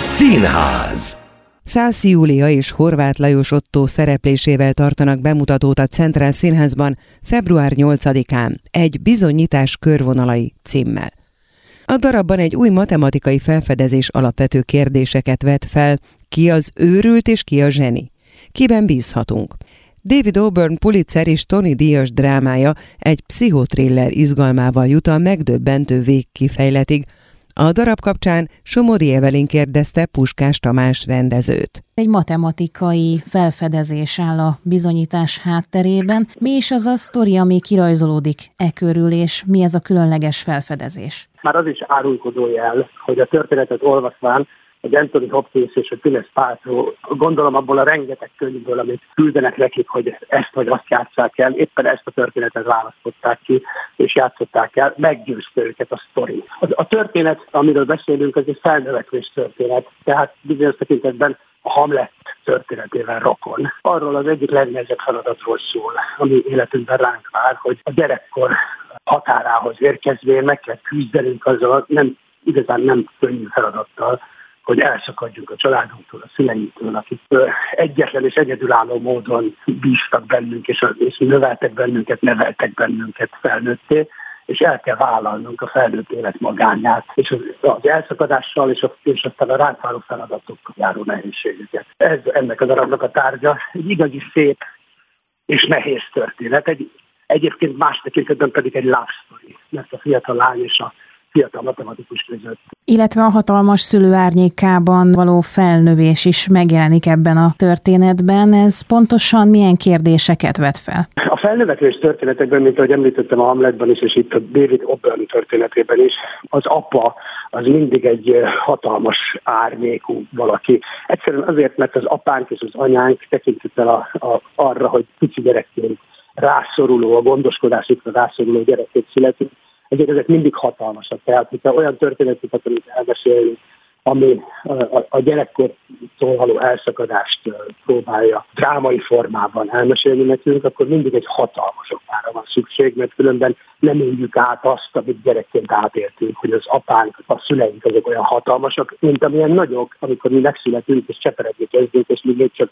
Színház. Szász Júlia és Horváth Lajos Ottó szereplésével tartanak bemutatót a Centrál Színházban február 8-án egy bizonyítás körvonalai címmel. A darabban egy új matematikai felfedezés alapvető kérdéseket vet fel, ki az őrült és ki a zseni. Kiben bízhatunk? David Auburn Pulitzer és Tony díjas drámája egy pszichotriller izgalmával jut a megdöbbentő végkifejletig. A darab kapcsán Somodi Evelyn kérdezte Puskás Tamás rendezőt. Egy matematikai felfedezés áll a bizonyítás hátterében. Mi is az a sztori, ami kirajzolódik körül, és mi ez a különleges felfedezés? Már az is árulkodó jel, hogy a történetet olvasván, hogy Anthony Hopkins és a Gwyneth Paltrow, gondolom abból a rengeteg könyvből, amit küldenek nekik, hogy ezt vagy azt játsszák el, éppen ezt a történetet választották ki, és játszották el, meggyőzte őket a sztori. A történet, amiről beszélünk, az egy felnövekvés történet, tehát bizonyos tekintetben a Hamlet történetével rokon. Arról az egyik legnehezebb feladatról szól, ami életünkben ránk vár, hogy a gyerekkor határához érkezvén meg kell küzdenünk azzal, igazán nem könnyű feladattal, hogy elszakadjunk a családunktól, a szüleinktől, akik egyetlen és egyedülálló módon bíztak bennünk, és növeltek bennünket, neveltek bennünket felnőtté, és el kell vállalnunk a felnőtt élet magányát, és az elszakadással, és aztán a ránk váró feladatokkal járó nehézségeket. Ez ennek a darabnak a tárgya. Egy igazi szép és nehéz történet. Egyébként más tekintetben pedig egy love story, mert a fiatal lány és a fiatal matematikus között. Illetve a hatalmas szülő árnyékában való felnövés is megjelenik ebben a történetben. Ez pontosan milyen kérdéseket vet fel? A felnövekvés történetekben, mint ahogy említettem a Hamletban is, és itt a David Auburn történetében is, az apa az mindig egy hatalmas árnyékú valaki. Egyszerűen azért, mert az apánk és az anyánk tekintettel arra, hogy pici gyerekként rászoruló, a gondoskodásukra rászoruló gyerekként születünk, ezek mindig hatalmasak. Tehát, hogyha olyan történeteket, amit elbeszélünk, ami a gyerekkortól való elszakadást próbálja drámai formában elmesélni nekünk, akkor mindig egy hatalmas opára van szükség, mert különben nem éljük át azt, amit gyerekként átéltünk, hogy az apánk, a szüleink azok olyan hatalmasak, mint amilyen nagyok, amikor mi megszületünk és cseperedni kezdünk, és mi még csak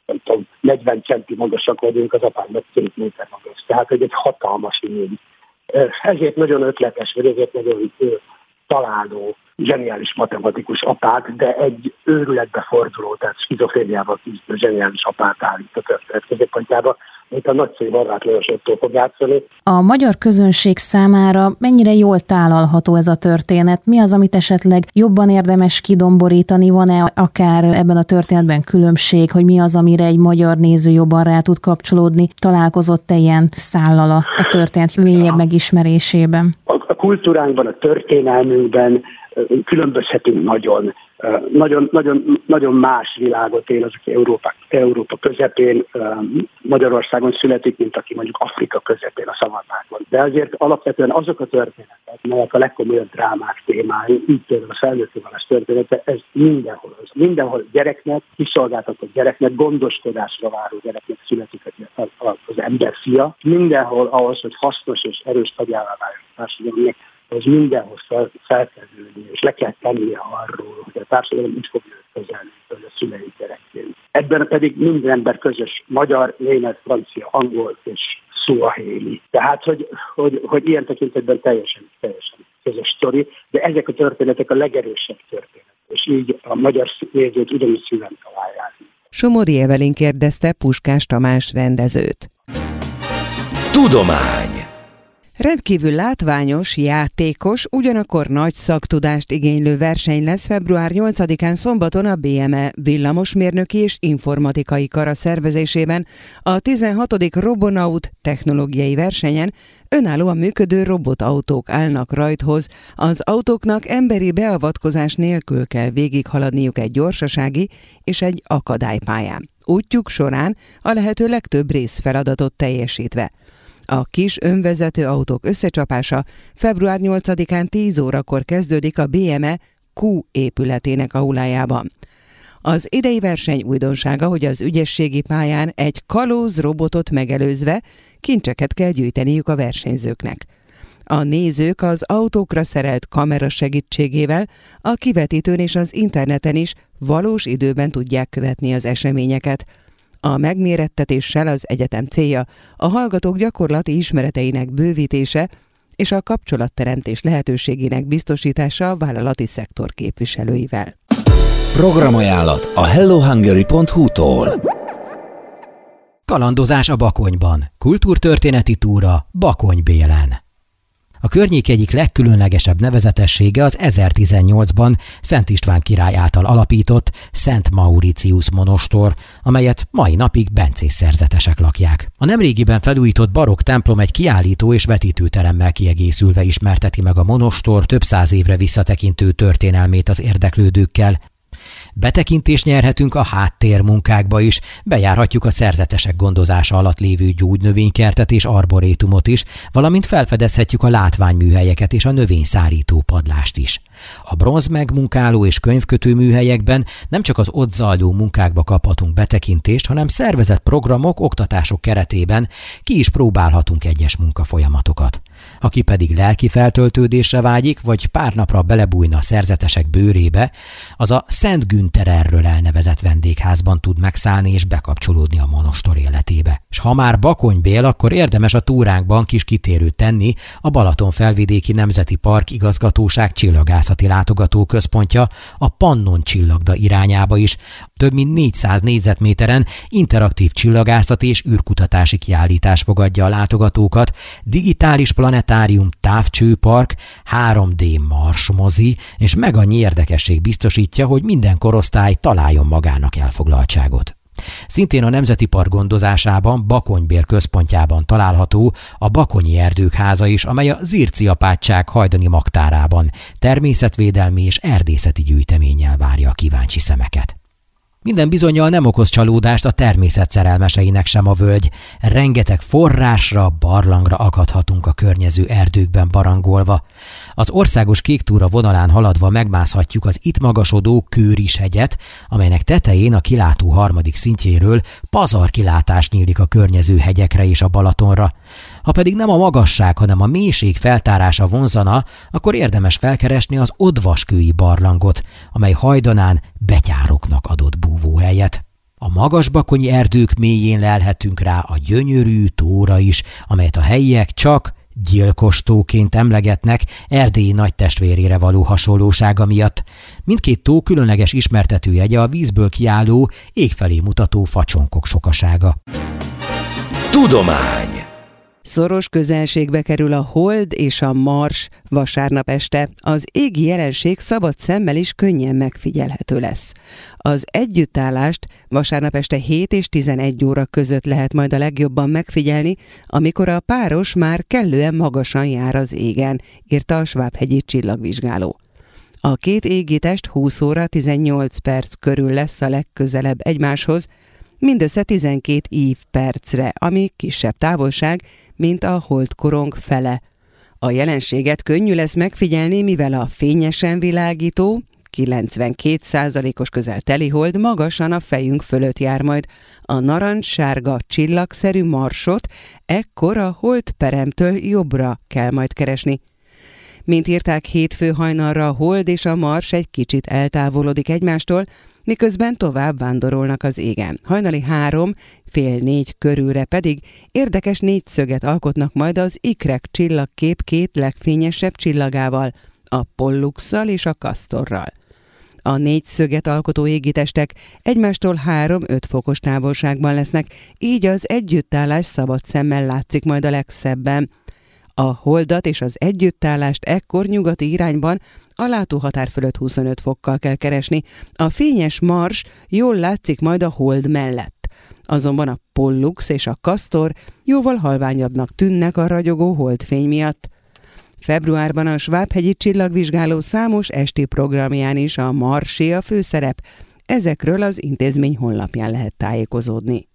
40 centi magasak vagyunk, az apánk meg 2 méter magas. Tehát, hogy egy hatalmas lény. Ezért nagyon ötletes, vagy ezért nagyon találó, zseniális matematikus apát, de egy őrületbe forduló, tehát skizofréniával küzdő zseniális apát állít a történet középpontjába, mint a nagyszerű Horváth Lajos Ottó fog játszani. A magyar közönség számára mennyire jól tálalható ez a történet? Mi az, amit esetleg jobban érdemes kidomborítani? Van-e akár ebben a történetben különbség, hogy mi az, amire egy magyar néző jobban rá tud kapcsolódni? Találkozott-e ilyen szállal a történet mélyebb megismerésében? A kultúránkban, a történelmünkben különbözhetünk nagyon más világot él az, aki Európa közepén, Magyarországon születik, mint aki mondjuk Afrika közepén a szavannákon. De azért alapvetően azok a történetek, melyek a legkomolyabb drámák témái, így például a felnőttővalás története, ez mindenhol az. Mindenhol gyereknek, kiszolgáltatott gyereknek, gondoskodásra váró gyereknek születik az ember fia. Mindenhol ahhoz, hogy hasznos és erős tagjává váljon a társadalomnak, az mindenhol fel kell ülni, és le kell tennie arról, hogy a társadalom úgy fogja kezelni, hogy a szülei gyerekként. Ebben pedig minden ember közös, magyar, német, francia, angol és szuahéli. Tehát, hogy ilyen tekintetben teljesen közös sztori, de ezek a történetek a legerősebb történetek, és így a magyar nézőt ugyanúgy szíven találják. Somodi Evelyn kérdezte Puskás Tamás rendezőt. Tudomány. Rendkívül látványos, játékos, ugyanakkor nagy szaktudást igénylő verseny lesz február 8-án szombaton a BME villamosmérnöki és informatikai kara szervezésében a 16. Robonaut technológiai versenyen önállóan működő robotautók állnak rajthoz. Az autóknak emberi beavatkozás nélkül kell végighaladniuk egy gyorsasági és egy akadálypályán. Útjuk során a lehető legtöbb részfeladatot teljesítve. A kis önvezető autók összecsapása február 8-án 10 órakor kezdődik a BME Q épületének aulájában. Az idei verseny újdonsága, hogy az ügyességi pályán egy kalóz robotot megelőzve kincseket kell gyűjteniük a versenyzőknek. A nézők az autókra szerelt kamera segítségével a kivetítőn és az interneten is valós időben tudják követni az eseményeket. A megmérettetéssel az egyetem célja a hallgatók gyakorlati ismereteinek bővítése és a kapcsolatteremtés lehetőségének biztosítása a vállalati szektor képviselőivel. Programajánlat a hellohungary.hu-tól. Kalandozás a Bakonyban. Kultúrtörténeti túra Bakony Bélen. A környék egyik legkülönlegesebb nevezetessége az 1018-ban Szent István király által alapított Szent Mauritius monostor, amelyet mai napig bencés szerzetesek lakják. A nemrégiben felújított barokk templom egy kiállító és vetítőteremmel kiegészülve ismerteti meg a monostor több száz évre visszatekintő történelmét az érdeklődőkkel. Betekintést nyerhetünk a háttérmunkákba is, bejárhatjuk a szerzetesek gondozása alatt lévő gyógynövénykertet és arborétumot is, valamint felfedezhetjük a látványműhelyeket és a növényszárító padlást is. A bronzmegmunkáló és könyvkötő műhelyekben nem csak az ott zajló munkákba kaphatunk betekintést, hanem szervezett programok, oktatások keretében ki is próbálhatunk egyes munkafolyamatokat. Aki pedig lelki feltöltődésre vágyik, vagy pár napra belebújna a szerzetesek bőrébe, az a Szent Güntererről elnevezett vendégházban tud megszállni és bekapcsolódni a monostor életébe. S ha már Bakony Bél, akkor érdemes a túránkban kis kitérőt tenni a Balatonfelvidéki Nemzeti Park Igazgatóság csillagászati látogatóközpontja a Pannon csillagda irányába is. Több mint 400 négyzetméteren interaktív csillagászati és űrkutatási kiállítás fogadja a látogatókat, digitális planetárium, távcsőpark, 3D marsmozi és meg annyi érdekesség biztosítja, hogy minden korosztály találjon magának elfoglaltságot. Szintén a Nemzeti Park gondozásában, Bakony Bél központjában található a Bakonyi Erdők háza is, amely a Zirci apátság hajdani magtárában természetvédelmi és erdészeti gyűjteménnyel várja a kíváncsi szemeket. Minden bizonnyal nem okoz csalódást a természet szerelmeseinek sem a völgy. Rengeteg forrásra, barlangra akadhatunk a környező erdőkben barangolva. Az országos kéktúra vonalán haladva megmászhatjuk az itt magasodó Kőris-hegyet, amelynek tetején a kilátó harmadik szintjéről pazarkilátás nyílik a környező hegyekre és a Balatonra. Ha pedig nem a magasság, hanem a mélység feltárása vonzana, akkor érdemes felkeresni az Odvaskői barlangot, amely hajdanán betyároknak adott búvóhelyet. A magas bakonyi erdők mélyén lelhetünk rá a gyönyörű tóra is, amelyet a helyiek csak gyilkos tóként emlegetnek Erdély nagytestvérére való hasonlósága miatt. Mindkét tó különleges ismertetőjegye a vízből kiálló, égfelé mutató facsonkok sokasága. Tudomány. Szoros közelségbe kerül a hold és a mars vasárnap este. Az égi jelenség szabad szemmel is könnyen megfigyelhető lesz. Az együttállást vasárnap este 7 és 11 óra között lehet majd a legjobban megfigyelni, amikor a páros már kellően magasan jár az égen, írta a Svábhegyi csillagvizsgáló. A két égitest 20 óra 18 perc körül lesz a legközelebb egymáshoz, mindössze 12 ívpercre, ami kisebb távolság, mint a holdkorong fele. A jelenséget könnyű lesz megfigyelni, mivel a fényesen világító, 92%-os közel teli hold magasan a fejünk fölött jár majd. A narancssárga csillagszerű marsot ekkor a holdperemtől jobbra kell majd keresni. Mint írták, hétfő hajnalra a hold és a mars egy kicsit eltávolodik egymástól, miközben tovább vándorolnak az égen. Hajnali 3-4 körülre pedig érdekes négyszöget alkotnak majd az ikrek csillagkép két legfényesebb csillagával, a Polluxal és a Castorral. A négyszöget alkotó égitestek egymástól 3-5 fokos távolságban lesznek, így az együttállás szabad szemmel látszik majd a legszebben. A holdat és az együttállást ekkor nyugati irányban a látóhatár fölött 25 fokkal kell keresni. A fényes mars jól látszik majd a hold mellett. Azonban a Pollux és a Castor jóval halványabbnak tűnnek a ragyogó holdfény miatt. Februárban a Svábhegyi csillagvizsgáló számos esti programján is a marsé a főszerep. Ezekről az intézmény honlapján lehet tájékozódni.